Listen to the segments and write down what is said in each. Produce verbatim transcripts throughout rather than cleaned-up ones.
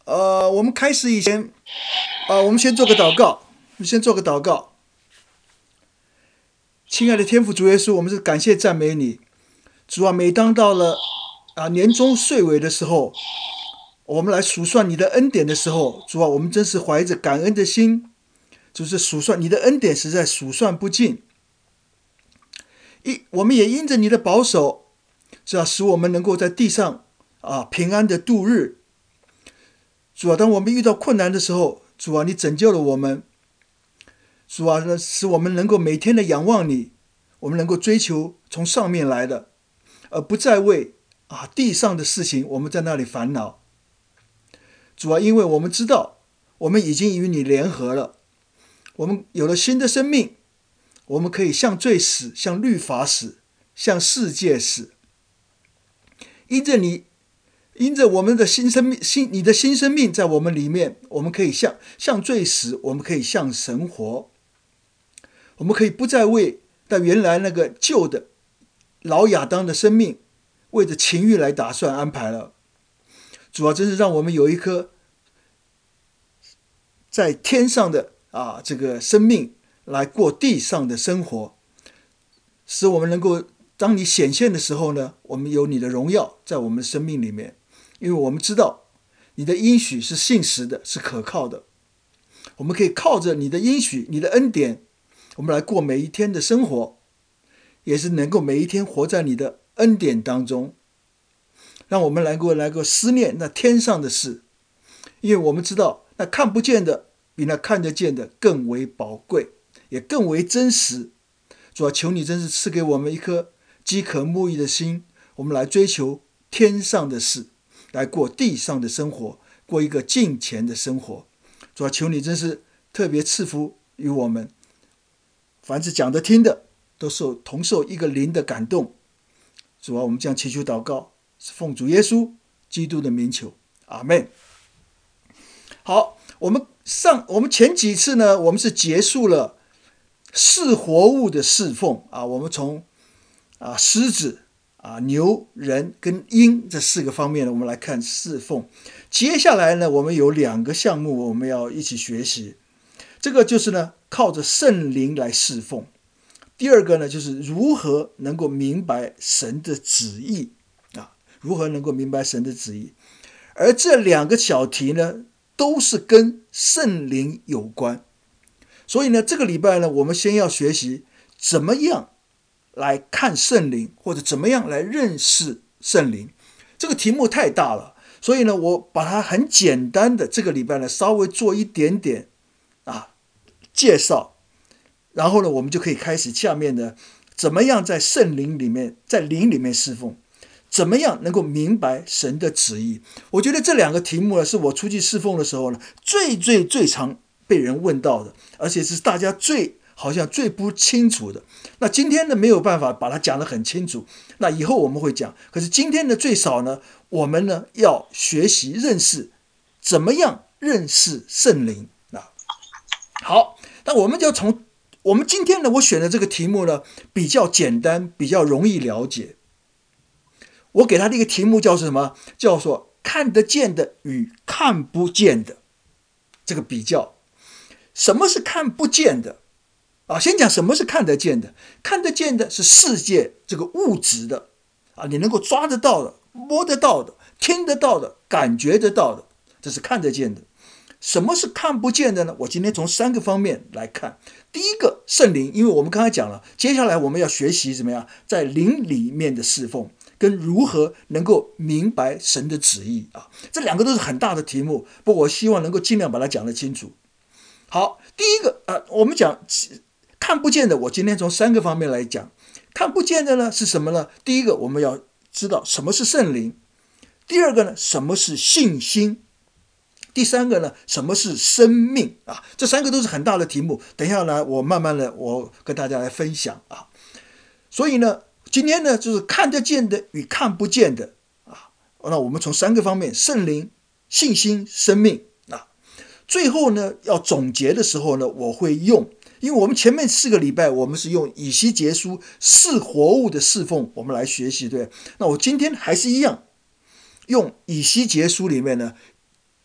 呃，我们开始以前，啊、我们先做个祷告，我们先做个祷告。亲爱的天父主耶稣，我们是感谢赞美你，主啊，每当到了啊年终岁尾的时候，我们来数算你的恩典的时候，主啊，我们真是怀着感恩的心，就是数算你的恩典实在数算不尽。一，我们也因着你的保守，主啊，使我们能够在地上啊平安的度日。主啊，当我们遇到困难的时候，主啊，你拯救了我们。主啊，使我们能够每天的仰望你，我们能够追求从上面来的，而不再为啊地上的事情我们在那里烦恼。主啊，因为我们知道我们已经与你联合了，我们有了新的生命，我们可以向罪死，向律法死，向世界死。因着你，因着我们的新生命，新你的新生命在我们里面，我们可以向向罪死，我们可以向神活。我们可以不再为那原来那个旧的老亚当的生命，为着情欲来打算安排了。主要真是让我们有一颗在天上的啊这个生命来过地上的生活，使我们能够当你显现的时候呢，我们有你的荣耀在我们的生命里面，因为我们知道你的应许是信实的，是可靠的。我们可以靠着你的应许，你的恩典，我们来过每一天的生活，也是能够每一天活在你的恩典当中，让我们能够能够思念那天上的事，因为我们知道那看不见的比那看得见的更为宝贵，也更为真实。主啊，求你真是赐给我们一颗饥渴慕义的心，我们来追求天上的事，来过地上的生活，过一个敬虔的生活。主啊，求你真是特别赐福于我们，凡是讲的听的都受同受一个灵的感动。主啊，我们这样祈求祷告，是奉主耶稣基督的名求，阿们。好，我们上我们前几次呢，我们是结束了四活物的侍奉啊，我们从啊狮子啊牛人跟鹰这四个方面呢，我们来看侍奉。接下来呢，我们有两个项目我们要一起学习，这个就是呢靠着圣灵来侍奉。第二个呢，就是如何能够明白神的旨意啊，如何能够明白神的旨意。而这两个小题呢，都是跟圣灵有关。所以呢，这个礼拜呢，我们先要学习怎么样来看圣灵，或者怎么样来认识圣灵。这个题目太大了，所以呢，我把它很简单的这个礼拜呢，稍微做一点点啊介绍。然后呢，我们就可以开始下面的怎么样在圣灵里面，在灵里面侍奉，怎么样能够明白神的旨意。我觉得这两个题目呢，是我出去侍奉的时候呢，最最最常被人问到的，而且是大家最好像最不清楚的。那今天呢，没有办法把它讲得很清楚，那以后我们会讲。可是今天呢，最少呢，我们呢要学习认识怎么样认识圣灵啊。好，那我们就从我们今天呢，我选的这个题目呢，比较简单，比较容易了解。我给他的一个题目叫做什么？叫做看得见的与看不见的这个比较。什么是看不见的啊？先讲什么是看得见的。看得见的是世界这个物质的啊，你能够抓得到的、摸得到的、听得到的、感觉得到的，这是看得见的。什么是看不见的呢？我今天从三个方面来看。第一个，圣灵，因为我们刚才讲了，接下来我们要学习怎么样在灵里面的侍奉，跟如何能够明白神的旨意啊，这两个都是很大的题目，不过我希望能够尽量把它讲得清楚。好，第一个啊，我们讲看不见的，我今天从三个方面来讲。看不见的呢是什么呢？第一个，我们要知道什么是圣灵；第二个呢，什么是信心；第三个呢，什么是生命啊？这三个都是很大的题目，等一下呢，我慢慢的我跟大家来分享啊。所以呢，今天呢，就是看得见的与看不见的啊。那我们从三个方面：圣灵、信心、生命啊。最后呢，要总结的时候呢，我会用，因为我们前面四个礼拜我们是用以西结书四活物的侍奉，我们来学习，对。那我今天还是一样，用以西结书里面呢。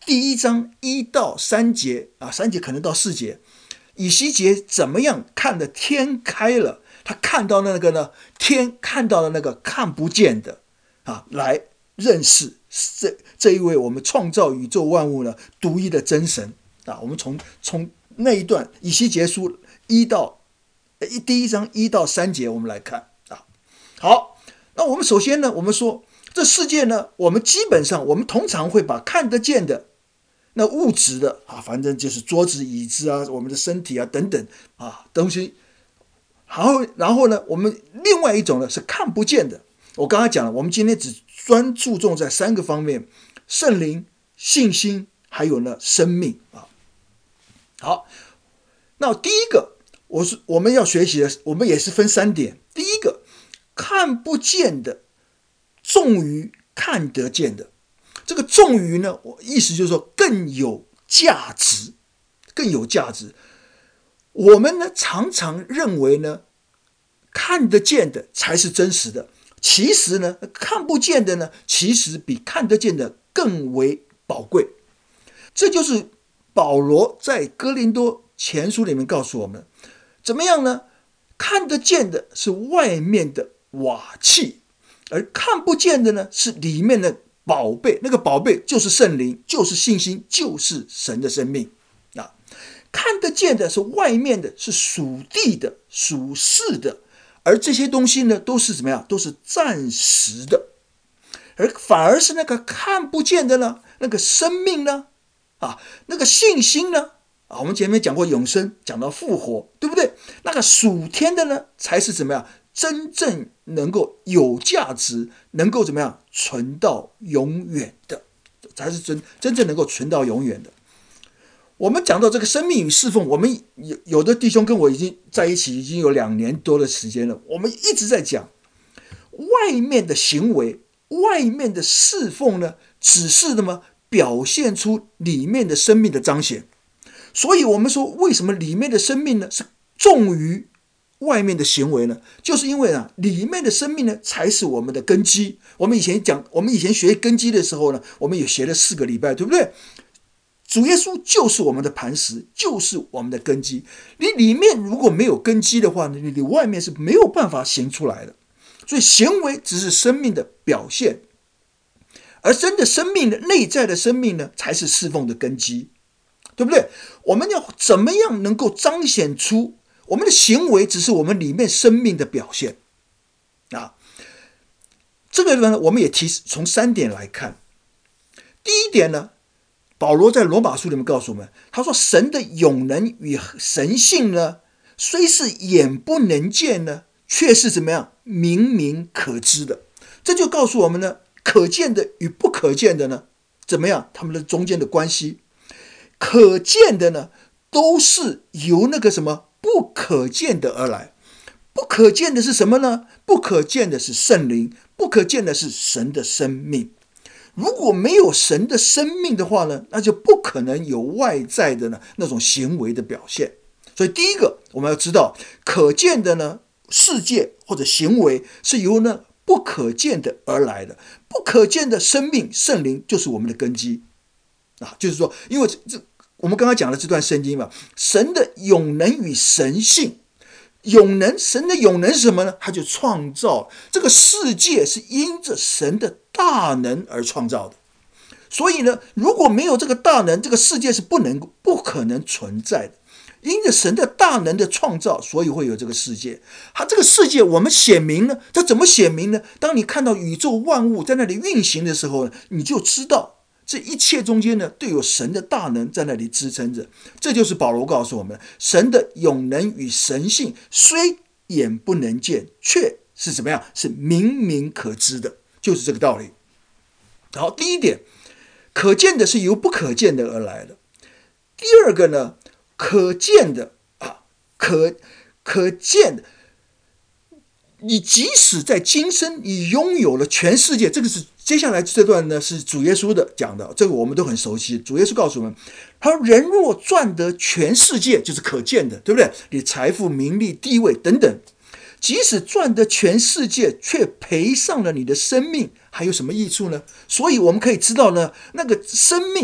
第一章一到三节啊，三节可能到四节，以西结怎么样看的天开了，他看到那个呢，天看到了那个看不见的啊，来认识这这一位我们创造宇宙万物呢独一的真神啊。我们从从那一段以西结书一到一第一章一到三节，我们来看啊。好，那我们首先呢，我们说这世界呢，我们基本上我们通常会把看得见的那物质的啊，反正就是桌子、椅子啊，我们的身体啊等等啊东西。然后，然后呢，我们另外一种呢是看不见的。我刚才讲了，我们今天只专注重在三个方面：圣灵、信心，还有呢生命啊。好，那第一个，我是我们要学习的，我们也是分三点。第一个，看不见的重于看得见的。这个重于呢，我意思就是说更有价值，更有价值。我们呢常常认为呢，看得见的才是真实的，其实呢，看不见的呢，其实比看得见的更为宝贵。这就是保罗在哥林多前书里面告诉我们，怎么样呢？看得见的是外面的瓦器，而看不见的呢是里面的宝贝，那个宝贝就是圣灵，就是信心，就是神的生命啊。看得见的是外面的，是属地的、属世的，而这些东西呢，都是怎么样？都是暂时的，而反而是那个看不见的呢，那个生命呢，啊，那个信心呢，啊，我们前面讲过永生，讲到复活，对不对？那个属天的呢，才是怎么样？真正能够有价值，能够怎么样存到永远的，才是真真正能够存到永远的。我们讲到这个生命与侍奉，我们 有, 有的弟兄跟我已经在一起已经有两年多的时间了，我们一直在讲外面的行为，外面的侍奉呢，只是什么表现出里面的生命的彰显。所以我们说为什么里面的生命呢是重于外面的行为呢？就是因为啊，里面的生命呢才是我们的根基。我们以前讲，我们以前学根基的时候呢，我们也学了四个礼拜，对不对？主耶稣就是我们的磐石，就是我们的根基。你里面如果没有根基的话呢，你外面是没有办法行出来的。所以行为只是生命的表现，而真的生命的内在的生命呢，才是侍奉的根基，对不对？我们要怎么样能够彰显出我们的行为只是我们里面生命的表现啊？这个呢，我们也提从三点来看。第一点呢，保罗在罗马书里面告诉我们，他说神的永能与神性呢，虽是眼不能见呢，却是怎么样明明可知的。这就告诉我们呢，可见的与不可见的呢，怎么样他们的中间的关系。可见的呢，都是由那个什么不可见的而来。不可见的是什么呢？不可见的是圣灵，不可见的是神的生命。如果没有神的生命的话呢，那就不可能有外在的呢那种行为的表现。所以第一个我们要知道，可见的呢世界或者行为是由呢不可见的而来的。不可见的生命圣灵就是我们的根基啊，就是说，因为这我们刚刚讲了这段圣经嘛，神的永能与神性。永能，神的永能是什么呢？他就创造这个世界是因着神的大能而创造的。所以呢，如果没有这个大能，这个世界是不能不可能存在的。因着神的大能的创造，所以会有这个世界。它这个世界我们显明呢，这怎么显明呢？当你看到宇宙万物在那里运行的时候呢，你就知道这一切中间呢，都有神的大能在那里支撑着。这就是保罗告诉我们，神的永能与神性虽眼不能见，却是怎么样？是明明可知的，就是这个道理。好，第一点，可见的是由不可见的而来的。第二个呢，可见的啊，可可见的，你即使在今生你拥有了全世界，这个是接下来这段呢是主耶稣的讲的，这个我们都很熟悉。主耶稣告诉我们，他说人若赚得全世界，就是可见的，对不对？你财富、名利、地位等等，即使赚得全世界，却赔上了你的生命，还有什么益处呢？所以我们可以知道呢，那个生命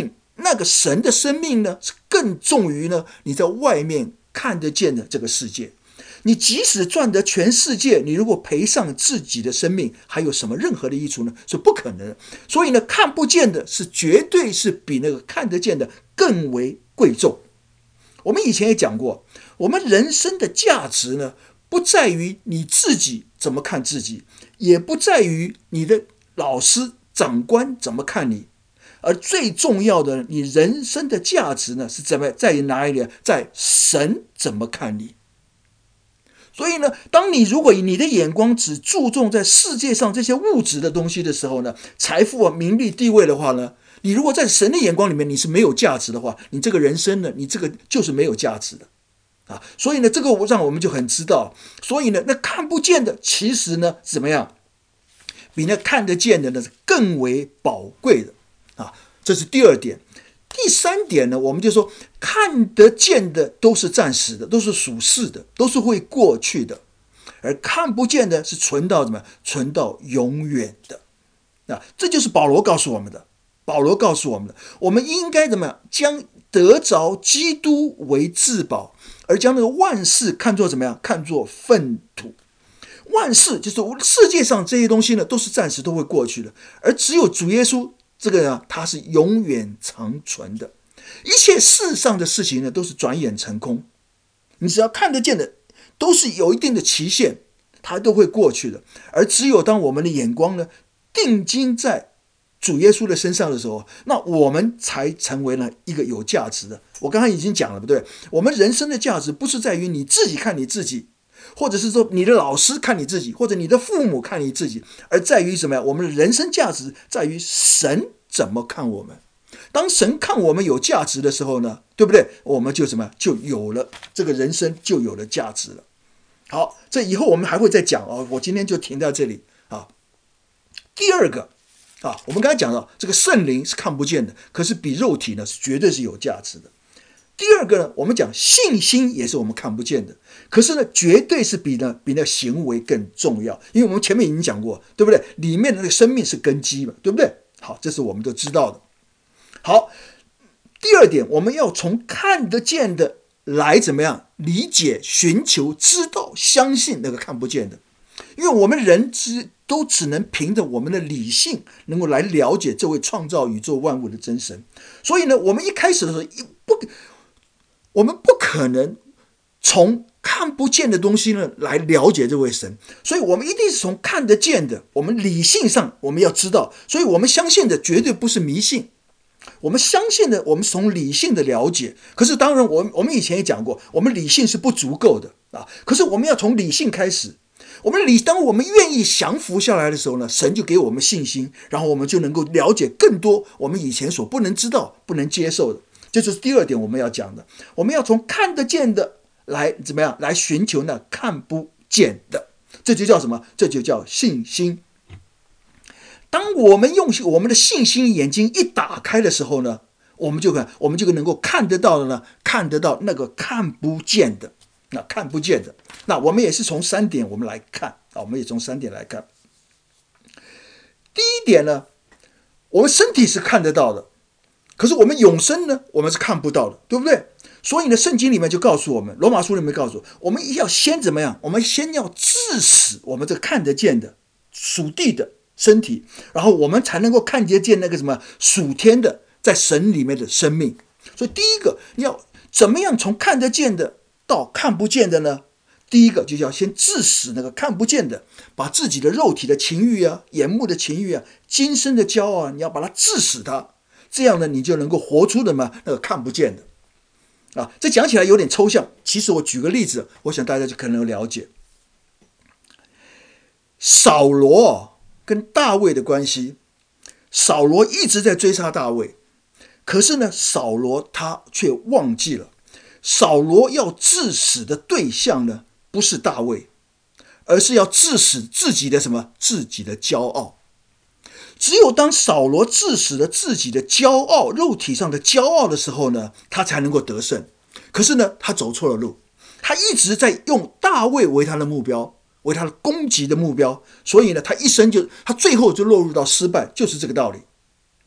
那个神的生命呢，是更重于呢你在外面看得见的这个世界。你即使赚得全世界，你如果赔上自己的生命，还有什么任何的益处呢？是不可能的。所以呢，看不见的是绝对是比那个看得见的更为贵重。我们以前也讲过，我们人生的价值呢，不在于你自己怎么看自己，也不在于你的老师长官怎么看你，而最重要的，你人生的价值呢，是怎么在于哪里呢？在神怎么看你。所以呢，当你如果你的眼光只注重在世界上这些物质的东西的时候呢，财富啊、名利、地位的话呢，你如果在神的眼光里面你是没有价值的话，你这个人生呢，你这个就是没有价值的啊。所以呢，这个让我们就很知道，所以呢，那看不见的其实呢怎么样，比那看得见的呢更为宝贵的啊。这是第二点。第三点呢，我们就说看得见的都是暂时的，都是属世的，都是会过去的，而看不见的是存到怎么样？存到永远的。啊，这就是保罗告诉我们的。保罗告诉我们的，我们应该怎么样？将得着基督为至宝，而将那个万事看作怎么样？看作粪土。万事就是世界上这些东西呢，都是暂时都会过去的，而只有主耶稣这个呢，它是永远长存的。一切世上的事情呢，都是转眼成空。你只要看得见的，都是有一定的期限，它都会过去的。而只有当我们的眼光呢，定睛在主耶稣的身上的时候，那我们才成为了一个有价值的。我刚才已经讲了，不对？我们人生的价值不是在于你自己看你自己，或者是说你的老师看你自己，或者你的父母看你自己，而在于什么呀？我们的人生价值在于神怎么看我们。当神看我们有价值的时候呢，对不对？我们就什么？就有了这个人生就有了价值了。好，这以后我们还会再讲哦。我今天就停在这里啊。第二个啊，我们刚才讲到这个圣灵是看不见的，可是比肉体呢是绝对是有价值的。第二个呢，我们讲信心也是我们看不见的，可是呢，绝对是比呢比那行为更重要，因为我们前面已经讲过，对不对？里面的那个生命是根基嘛，对不对？好，这是我们都知道的。好，第二点，我们要从看得见的来怎么样理解、寻求、知道、相信那个看不见的，因为我们人只都只能凭着我们的理性能够来了解这位创造宇宙万物的真神，所以呢，我们一开始的时候不。我们不可能从看不见的东西呢来了解这位神，所以我们一定是从看得见的，我们理性上我们要知道，所以我们相信的绝对不是迷信，我们相信的我们从理性的了解。可是当然我们我们以前也讲过，我们理性是不足够的啊。可是我们要从理性开始，我们理当我们愿意降服下来的时候呢，神就给我们信心，然后我们就能够了解更多我们以前所不能知道、不能接受的。这就是第二点我们要讲的，我们要从看得见的来怎么样来寻求那看不见的，这就叫什么？这就叫信心。当我们用我们的信心眼睛一打开的时候呢，我们就看我们就能够看得到的呢，看得到那个看不见的，那看不见的。那我们也是从三点我们来看啊，我们也从三点来看。第一点呢，我们身体是看得到的。可是我们永生呢，我们是看不到的，对不对？所以呢，圣经里面就告诉我们，罗马书里面告诉我们，我们要先怎么样？我们先要治死我们这看得见的属地的身体，然后我们才能够看得见那个什么属天的在神里面的生命。所以第一个，你要怎么样从看得见的到看不见的呢？第一个就要先治死那个看不见的，把自己的肉体的情欲啊、眼目的情欲啊、今生的骄傲啊，你要把它治死它。这样呢，你就能够活出的嘛那个看不见的啊。这讲起来有点抽象，其实我举个例子，我想大家就可能了解。扫罗跟大卫的关系，扫罗一直在追杀大卫，可是呢，扫罗他却忘记了，扫罗要治死的对象呢，不是大卫，而是要治死自己的什么？自己的骄傲。只有当扫罗治死了自己的骄傲，肉体上的骄傲的时候呢，他才能够得胜。可是呢，他走错了路，他一直在用大卫为他的目标，为他的攻击的目标，所以呢，他一生就他最后就落入到失败，就是这个道理。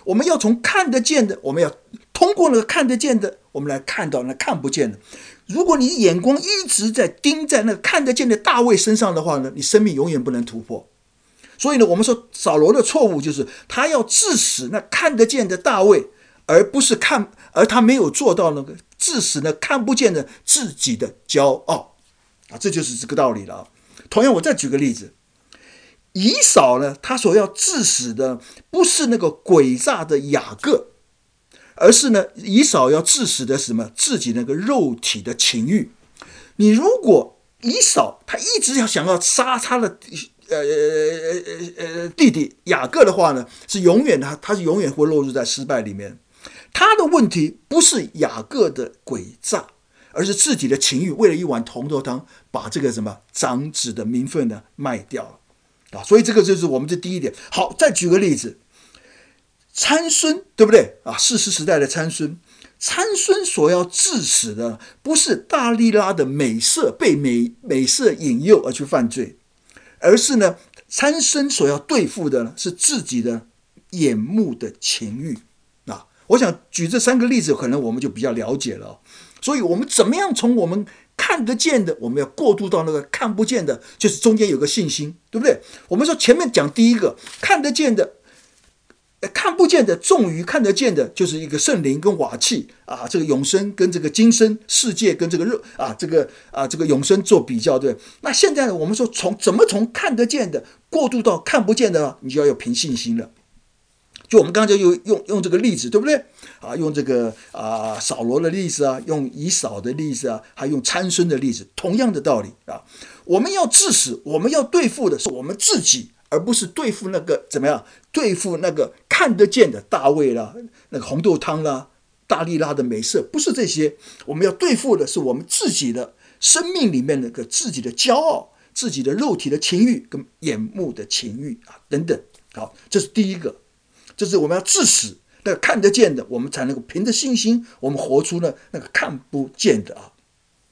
我们要从看得见的，我们要通过那个看得见的，我们来看到那看不见的。如果你眼光一直在盯在那个看得见的大卫身上的话呢，你生命永远不能突破。所以呢，我们说扫罗的错误就是他要致死那看得见的大卫，而不是看，而他没有做到那个致死那看不见的自己的骄傲啊，这就是这个道理了。同样，我再举个例子，以扫呢，他所要致死的不是那个诡诈的雅各，而是呢，以扫要致死的什么？自己那个肉体的情欲。你如果以扫他一直要想要杀他的呃呃呃弟弟雅各的话呢，是永远他他是永远会落入在失败里面。他的问题不是雅各的诡诈，而是自己的情欲，为了一碗红豆汤，把这个什么长子的名分呢卖掉了啊！所以这个就是我们的第一点。好，再举个例子，参孙对不对啊？士师时代的参孙，参孙所要致死的不是大利拉的美色，被美美色引诱而去犯罪，而是呢，参孙所要对付的是自己的眼目的情欲啊！我想举这三个例子，可能我们就比较了解了。所以我们怎么样从我们看得见的，我们要过渡到那个看不见的，就是中间有个信心，对不对？我们说前面讲第一个看得见的，看不见的重于看得见的，就是一个圣灵跟瓦器啊，这个永生跟这个今生世界跟这个肉啊，这个啊这个永生做比较，对。那现在呢，我们说从怎么从看得见的过渡到看不见的，你就要有凭信心了。就我们刚才就用用用这个例子，对不对啊？用这个啊扫罗的例子啊，用以扫的例子啊，还用参孙的例子，同样的道理啊。我们要致死，我们要对付的是我们自己，而不是对付那个怎么样？对付那个看得见的大卫啦，那个红豆汤啦，大利拉的美色，不是这些。我们要对付的是我们自己的生命里面那个自己的骄傲、自己的肉体的情欲跟眼目的情欲啊等等。好，这是第一个。这是我们要致死那个看得见的，我们才能够凭着信心，我们活出了那个看不见的啊。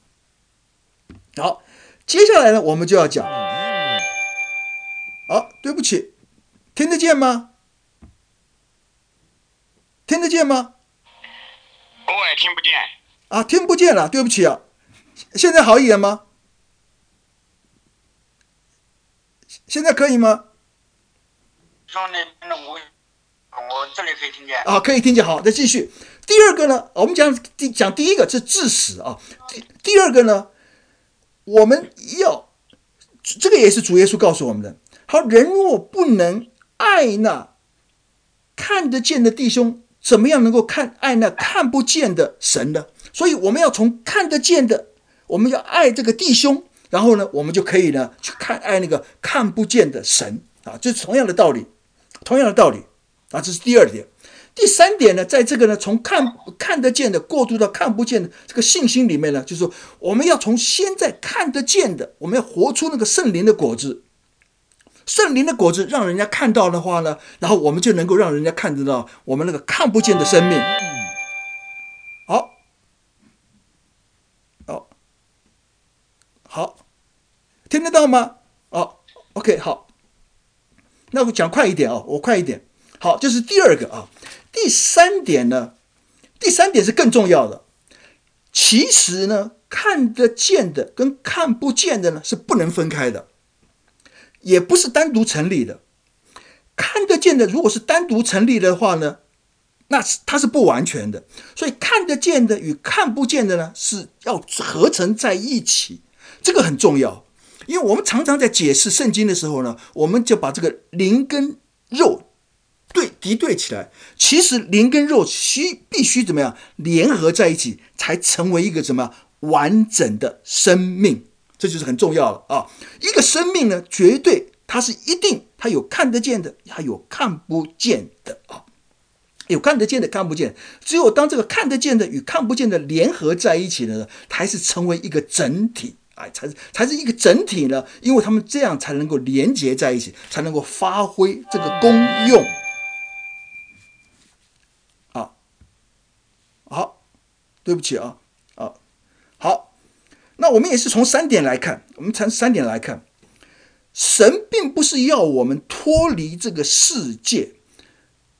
好，接下来呢，我们就要讲，好，对不起，听得见吗？听得见吗？ 我也听不见啊，听不见了，对不起啊。现在好一点吗？现在可以吗？ 说那那我。我这里可以听见啊，可以听见。好，再继续。第二个呢，我们讲讲第一个是致死啊，第第二个呢，我们要这个也是主耶稣告诉我们的。好，人若不能爱那看得见的弟兄，怎么样能够看爱那看不见的神呢？所以我们要从看得见的，我们要爱这个弟兄，然后呢，我们就可以呢去看爱那个看不见的神啊，这是同样的道理，同样的道理。啊，这是第二点。第三点呢，在这个呢，从看看得见的过渡到看不见的这个信心里面呢，就是说我们要从现在看得见的，我们要活出那个圣灵的果子。圣灵的果子让人家看到的话呢，然后我们就能够让人家看得到我们那个看不见的生命。好，好，好，听得到吗？哦 ，OK， 好，那我讲快一点啊、哦，我快一点。好，这是第二个啊。第三点呢，第三点是更重要的。其实呢，看得见的跟看不见的呢是不能分开的，也不是单独成立的。看得见的如果是单独成立的话呢，那它是不完全的。所以看得见的与看不见的呢是要合成在一起，这个很重要。因为我们常常在解释圣经的时候呢，我们就把这个灵跟肉对敌对起来，其实灵跟肉需必须怎么样联合在一起，才成为一个什么完整的生命，这就是很重要了啊！一个生命呢，绝对它是一定，它有看得见的，它有看不见的啊，有看得见的，看不见。只有当这个看得见的与看不见的联合在一起呢，才是成为一个整体。哎，才才是一个整体呢，因为他们这样才能够连结在一起，才能够发挥这个功用。好，对不起啊，啊，好，那我们也是从三点来看，我们从三点来看，神并不是要我们脱离这个世界，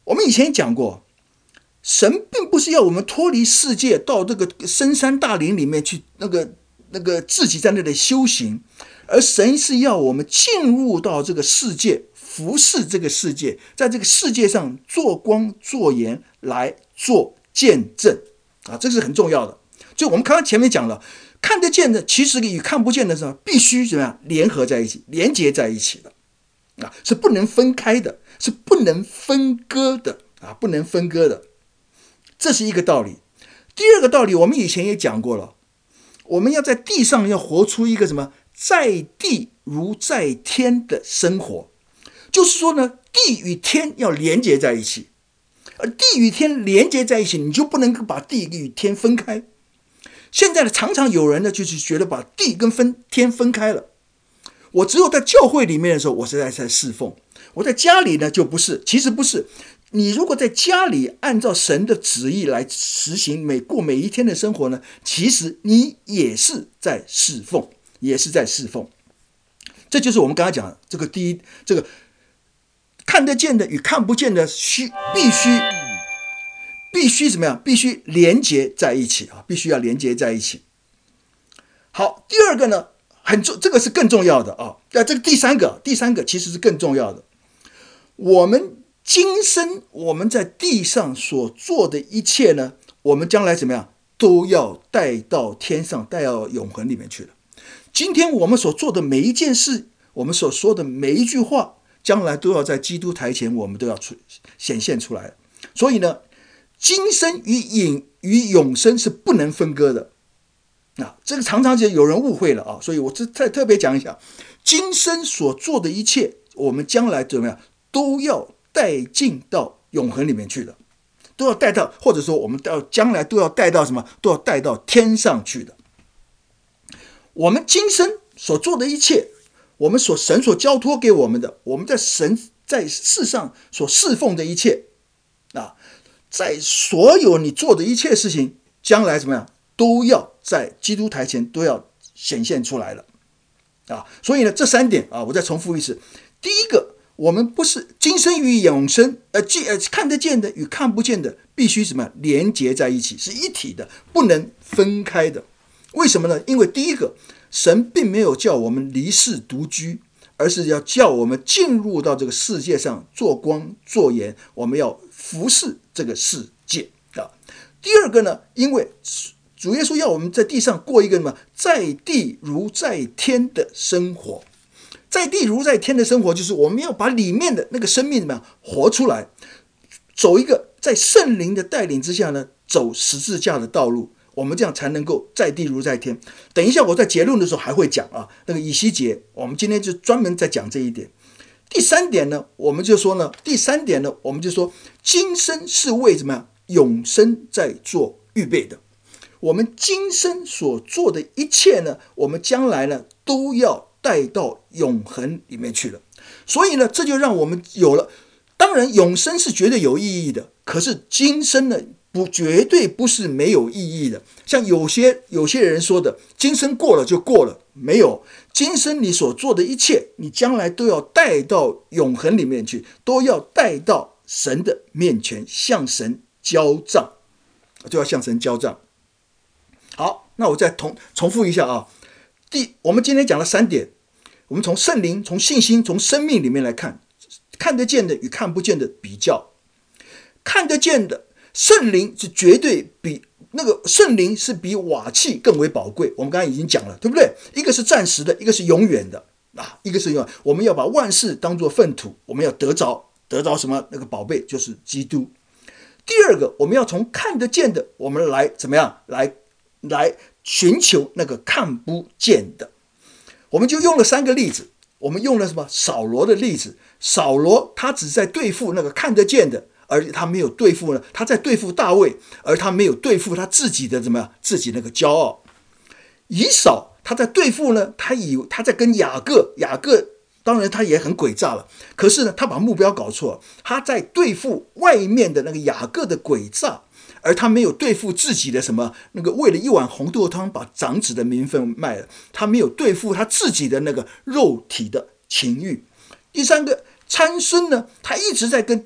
我们以前讲过，神并不是要我们脱离世界到这个深山大林里面去，那个那个自己在那里修行，而神是要我们进入到这个世界，服侍这个世界，在这个世界上做光做盐，来做见证啊，这是很重要的。就我们刚刚前面讲了，看得见的其实与看不见的时候必须怎么样联合在一起，连接在一起的啊，是不能分开的，是不能分割的啊，不能分割的。这是一个道理。第二个道理，我们以前也讲过了，我们要在地上要活出一个什么在地如在天的生活，就是说呢，地与天要连接在一起，而地与天连接在一起，你就不能把地与天分开。现在呢，常常有人呢，就是觉得把地跟分天分开了。我只有在教会里面的时候，我是在在侍奉；我在家里呢，就不是。其实不是。你如果在家里按照神的旨意来实行每过每一天的生活呢，其实你也是在侍奉，也是在侍奉。这就是我们刚才讲的这个第一，这个看得见的与看不见的需必须必须怎么样？必须连接在一起啊！必须要连接在一起。好，第二个呢，很重，这个是更重要的啊。那这个第三个，第三个其实是更重要的。我们今生我们在地上所做的一切呢，我们将来怎么样，都要带到天上，带到永恒里面去了。今天我们所做的每一件事，我们所说的每一句话，将来都要在基督台前，我们都要出显现出来。所以呢，今生与永与永生是不能分割的。啊，这个常常就有人误会了啊，所以我再特别讲一下，今生所做的一切，我们将来怎么样，都要带进到永恒里面去的，都要带到，或者说我们到将来都要带到什么，都要带到天上去的。我们今生所做的一切，我们所神所交托给我们的，我们在神在世上所侍奉的一切啊，在所有你做的一切事情，将来怎么样，都要在基督台前都要显现出来了啊。所以呢，这三点啊，我再重复一次。第一个，我们不是今生与永生，呃，呃看得见的与看不见的必须什么连结在一起，是一体的，不能分开的。为什么呢？因为第一个，神并没有叫我们离世独居，而是要叫我们进入到这个世界上做光做盐，我们要服侍这个世界啊。第二个呢，因为主耶稣要我们在地上过一个什么在地如在天的生活。在地如在天的生活，就是我们要把里面的那个生命怎么样活出来，走一个在圣灵的带领之下呢，走十字架的道路，我们这样才能够在地如在天。等一下我在结论的时候还会讲啊，那个以西结，我们今天就专门在讲这一点。第三点呢，我们就说呢，第三点呢，我们就说今生是为什么样永生在做预备的。我们今生所做的一切呢，我们将来呢都要带到永恒里面去了。所以呢，这就让我们有了，当然永生是绝对有意义的，可是今生呢不绝对不是没有意义的。像有些有些人说的，今生过了就过了，没有，今生你所做的一切，你将来都要带到永恒里面去，都要带到神的面前，向神交账，就要向神交账。好，那我再重重复一下啊。第，我们今天讲了三点，我们从圣灵、从信心、从生命里面来看，看得见的与看不见的比较。看得见的圣灵是绝对比那个圣灵是比瓦器更为宝贵，我们刚才已经讲了，对不对？一个是暂时的，一个是永远的啊，一个是永远。我们要把万事当作粪土，我们要得着得着什么？那个宝贝就是基督。第二个，我们要从看得见的，我们来怎么样来？来寻求那个看不见的。我们就用了三个例子，我们用了什么？扫罗的例子。扫罗他只在对付那个看得见的，而他没有对付呢，他在对付大卫，而他没有对付他自己的怎么样？自己那个骄傲。以扫他在对付呢，他以为他在跟雅各，雅各当然他也很诡诈了，可是呢，他把目标搞错了，他在对付外面的那个雅各的诡诈。而他没有对付自己的什么那个为了一碗红豆汤把长子的名分卖了，他没有对付他自己的那个肉体的情欲。第三个参孙呢，他一直在跟敌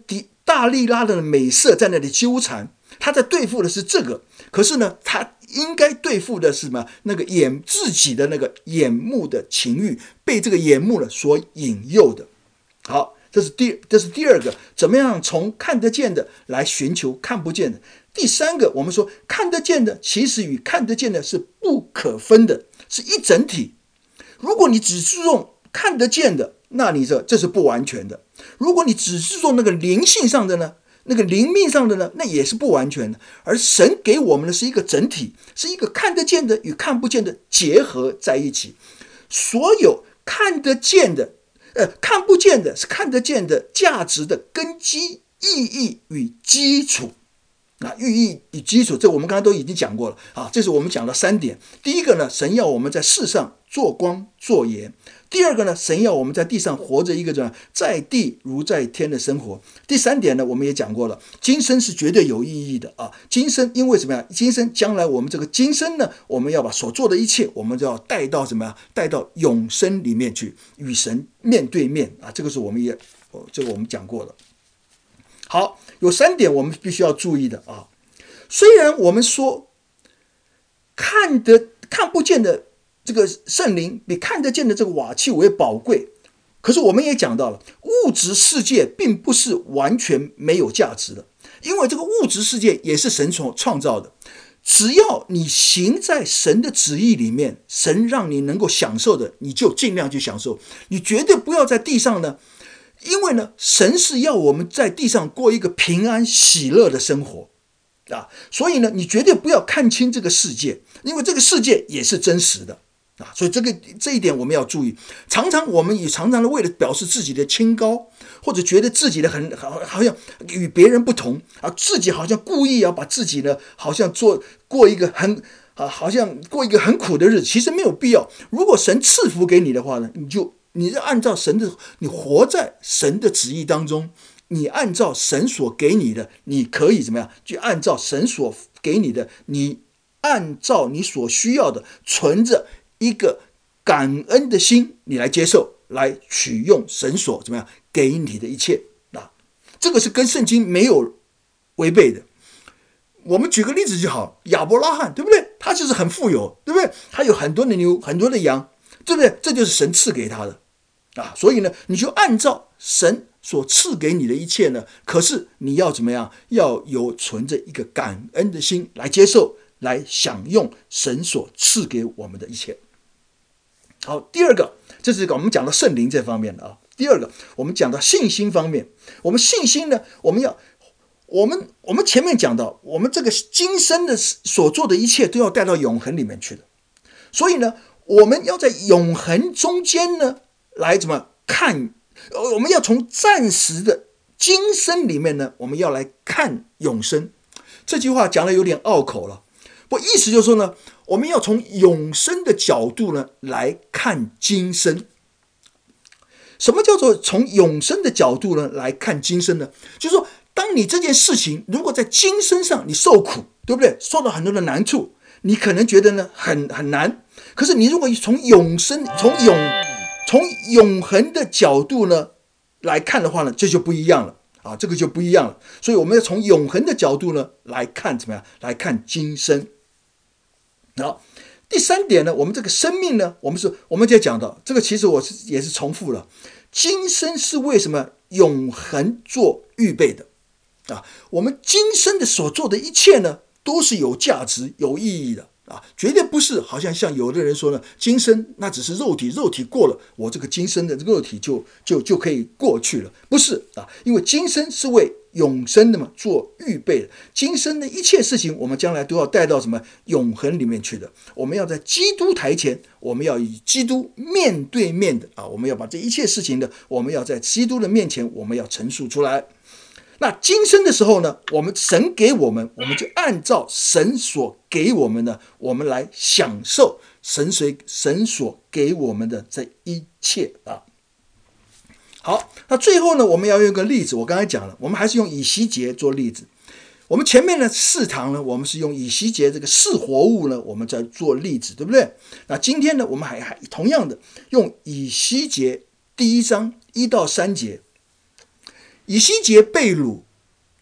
大利拉的美色在那里纠缠，他在对付的是这个，可是呢，他应该对付的是什么？那个眼自己的那个眼目的情欲，被这个眼目呢所引诱的。好，这是第这是第二个，怎么样从看得见的来寻求看不见的。第三个，我们说看得见的其实与看得见的是不可分的，是一整体。如果你只注重看得见的，那你这这是不完全的。如果你只注重那个灵性上的呢，那个灵命上的呢，那也是不完全的。而神给我们的是一个整体，是一个看得见的与看不见的结合在一起。所有看得见的呃，看不见的是看得见的价值的根基、意义与基础。啊，寓意与基础，这我们刚才都已经讲过了啊。这是我们讲的三点。第一个呢，神要我们在世上做光做盐；第二个呢，神要我们在地上活着一个这在地如在天的生活；第三点呢，我们也讲过了，今生是绝对有意义的啊。今生因为什么呀？今生将来我们这个今生呢，我们要把所做的一切，我们就要带到什么呀？带到永生里面去，与神面对面啊。这个是我们也，这个我们讲过了。好，有三点我们必须要注意的啊。虽然我们说看得看不见的这个圣灵比看得见的这个瓦器为宝贵，可是我们也讲到了，物质世界并不是完全没有价值的，因为这个物质世界也是神所创造的。只要你行在神的旨意里面，神让你能够享受的，你就尽量去享受。你绝对不要在地上呢，因为呢，神是要我们在地上过一个平安喜乐的生活啊，所以呢，你绝对不要看清这个世界，因为这个世界也是真实的啊，所以这个这一点我们要注意。常常我们也常常的为了表示自己的清高，或者觉得自己的很好，好像与别人不同啊，自己好像故意要把自己呢，好像做过一个很啊，好像过一个很苦的日子，其实没有必要。如果神赐福给你的话呢，你就。你是按照神的，你活在神的旨意当中，你按照神所给你的，你可以怎么样？去按照神所给你的，你按照你所需要的，存着一个感恩的心，你来接受，来取用神所怎么样给你的一切啊？这个是跟圣经没有违背的。我们举个例子就好，亚伯拉罕对不对？他就是很富有，对不对？他有很多的牛，很多的羊，对不对？这就是神赐给他的。啊，所以呢，你就按照神所赐给你的一切呢，可是你要怎么样？要有存着一个感恩的心来接受，来享用神所赐给我们的一切。好，第二个，这是我们讲到圣灵这方面的啊。第二个，我们讲到信心方面，我们信心呢，我们要，我们我们前面讲到，我们这个今生的所做的一切都要带到永恒里面去的，所以呢，我们要在永恒中间呢。来怎么看？我们要从暂时的今生里面呢，我们要来看永生。这句话讲的有点拗口了，不，意思就是说呢，我们要从永生的角度呢来看今生。什么叫做从永生的角度呢来看今生呢？就是说，当你这件事情如果在今生上你受苦，对不对？受到很多的难处，你可能觉得呢很很难。可是你如果从永生，从永从永恒的角度呢来看的话呢，这就不一样了啊，这个就不一样了。所以我们要从永恒的角度呢来看怎么样？来看今生。好，第三点呢，我们这个生命呢，我们是我们就讲到这个，其实我是也是重复了，今生是为什么永恒做预备的啊？我们今生的所做的一切呢，都是有价值、有意义的。啊，绝对不是好像像有的人说呢，今生那只是肉体，肉体过了，我这个今生的肉体就就就可以过去了，不是啊，因为今生是为永生的嘛，做预备的。今生的一切事情，我们将来都要带到什么永恒里面去的。我们要在基督台前，我们要与基督面对面的啊，我们要把这一切事情的，我们要在基督的面前，我们要陈述出来。那今生的时候呢，我们神给我们，我们就按照神所给我们的，我们来享受神谁神所给我们的这一切啊。好，那最后呢，我们要用一个例子，我刚才讲了，我们还是用以西结做例子。我们前面的四堂呢，我们是用以西结这个是活物呢，我们在做例子，对不对？那今天呢，我们还还同样的用以西结第一章一到三节。以西结被掳，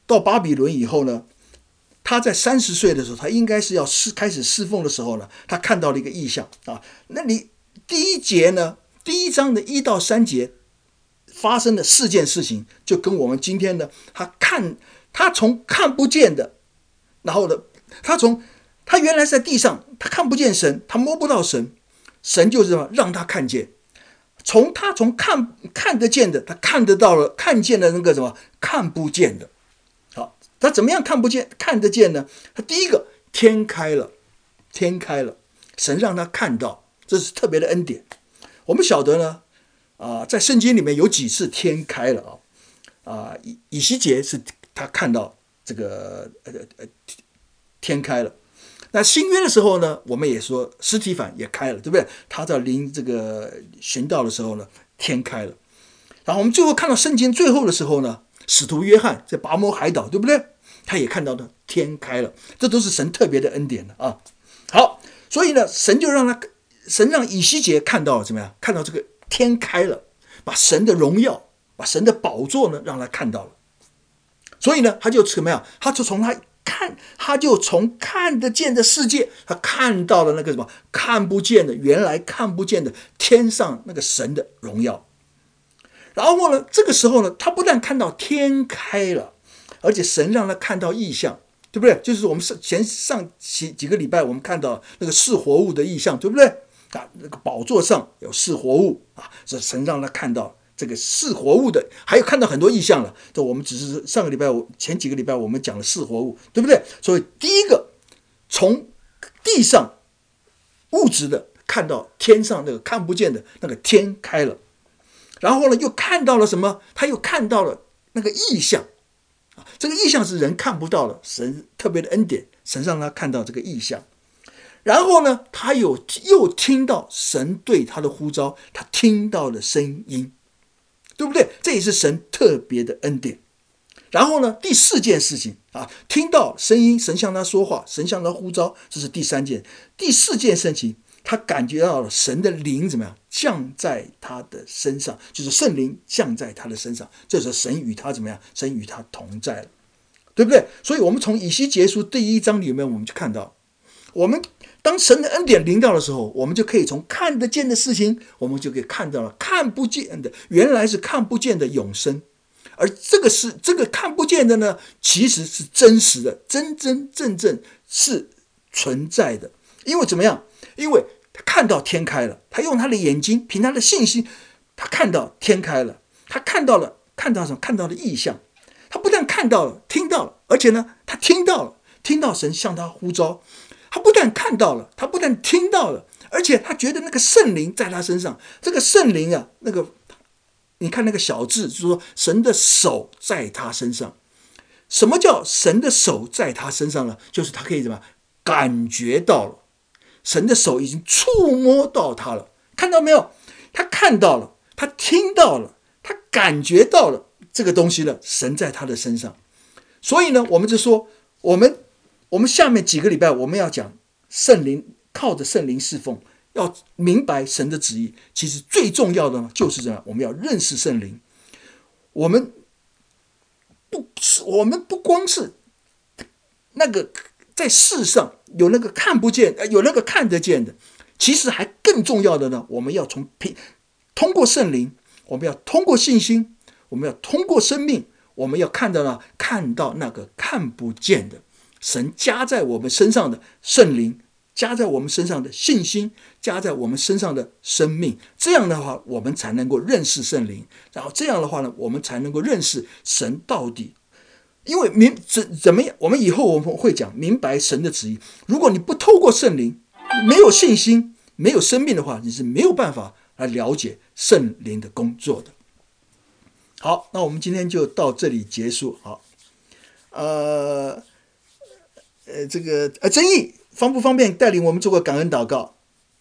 到巴比伦以后呢，他在三十岁的时候，他应该是要侍开始侍奉的时候呢，他看到了一个异象啊。那你第一节呢，第一章的一到三节发生的四件事情，就跟我们今天呢，他看他从看不见的，然后呢，他从他原来在地上，他看不见神，他摸不到神，神就是什么让他看见。从他从看看得见的，他看得到了，看见了那个什么看不见的。好，他怎么样看不见看得见呢？他第一个天开了，天开了，神让他看到，这是特别的恩典。我们晓得呢，啊、呃，在圣经里面有几次天开了啊，啊、呃，以以西结是他看到这个呃呃天开了。那新约的时候呢，我们也说司提反也开了，对不对？他在临这个寻道的时候呢，天开了。然后我们最后看到圣经最后的时候呢，使徒约翰在拔摩海岛，对不对？他也看到呢天开了，这都是神特别的恩典的啊。好，所以呢，神就让他，神让以西结看到了怎么样？看到这个天开了，把神的荣耀，把神的宝座呢，让他看到了。所以呢，他就怎么样？他就从他。看，他就从看得见的世界，他看到了那个什么看不见的，原来看不见的天上那个神的荣耀。然后呢，这个时候呢，他不但看到天开了，而且神让他看到异象，对不对？就是我们前上几几个礼拜我们看到那个是活物的异象，对不对？啊，那个宝座上有是活物啊，是神让他看到。这个是活物的，还有看到很多异象了。这我们只是上个礼拜，前几个礼拜我们讲了是活物，对不对？所以第一个，从地上物质的看到天上那个看不见的那个天开了，然后呢又看到了什么？他又看到了那个异象，这个异象是人看不到的，神特别的恩典，神让他看到这个异象。然后呢，他有又听到神对他的呼召，他听到了声音。对不对？这也是神特别的恩典。然后呢，第四件事情啊，听到声音，神向他说话，神向他呼召，这是第三件。第四件事情，他感觉到了神的灵怎么样降在他的身上，就是圣灵降在他的身上，这是神与他怎么样？神与他同在了，对不对？所以我们从以西结书第一章里面，我们就看到，我们当神的恩典临到的时候，我们就可以从看得见的事情，我们就可以看到了看不见的，原来是看不见的永生。而这个是这个看不见的呢，其实是真实的，真真正正是存在的。因为怎么样？因为他看到天开了，他用他的眼睛，凭他的信心，他看到天开了，他看到了，看到什么？看到了异象。他不但看到了，听到了，而且呢，他听到了，听到神向他呼召。他不但看到了，他不但听到了，而且他觉得那个圣灵在他身上。这个圣灵啊，那个你看那个小字，就是说神的手在他身上。什么叫神的手在他身上呢？就是他可以怎么感觉到了，神的手已经触摸到他了。看到没有？他看到了，他听到了，他感觉到了这个东西了，神在他的身上。所以呢，我们就说，我们我们下面几个礼拜我们要讲圣灵，靠着圣灵侍奉，要明白神的旨意。其实最重要的呢，就是这样，我们要认识圣灵。我们不是，我们不光是那个在世上有那个看不见，有那个看得见的，其实还更重要的呢，我们要从通过圣灵，我们要通过信心，我们要通过生命，我们要看到呢，看到那个看不见的。神加在我们身上的圣灵，加在我们身上的信心，加在我们身上的生命，这样的话我们才能够认识圣灵，然后这样的话呢，我们才能够认识神到底。因为明怎怎么样，我们以后我们会讲明白神的旨意。如果你不透过圣灵，没有信心，没有生命的话，你是没有办法来了解圣灵的工作的。好，那我们今天就到这里结束。好，呃呃，这个呃，曾毅方不方便带领我们做个感恩祷告？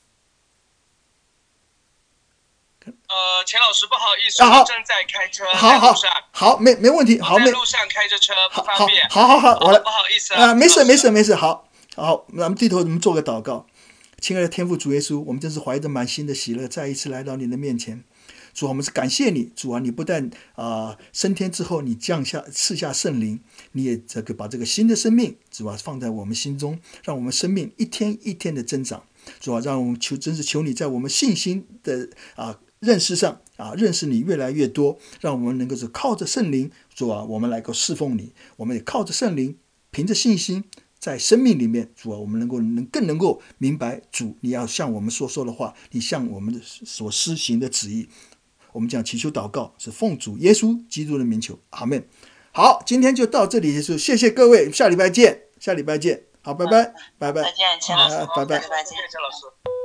呃，钱老师，不好意思， 啊、 我正在开车， 好好在路上好，没没问题，好，没在路上开着车不方便， 好好好好，我来， 不好意思啊、 啊， 没事没事事， 没事，好好，咱们低头，我们做个祷告。亲爱的天父主耶稣，我们真是怀着满心的喜乐，再一次来到你的面前。 主啊，我们是感谢你，主啊，你不但啊、呃、升天之后，你降下赐下圣灵，你也这个把这个新的生命，主啊放在我们心中，让我们生命一天一天的增长。主啊，让我们求，真是求你在我们信心的啊认识上啊，认识你越来越多，让我们能够是靠着圣灵，主啊，我们来够侍奉你，我们也靠着圣灵，凭着信心。在生命里面，主啊，我们能够能更能够明白主你要向我们所说的话，你向我们的所施行的旨意。我们讲祈求祷告是奉主耶稣基督的名求，阿们。好，今天就到这里结束，谢谢各位，下礼拜见，下礼拜见，好，拜拜，拜拜， 再见，钱老师， 拜拜， 再见，钱老师。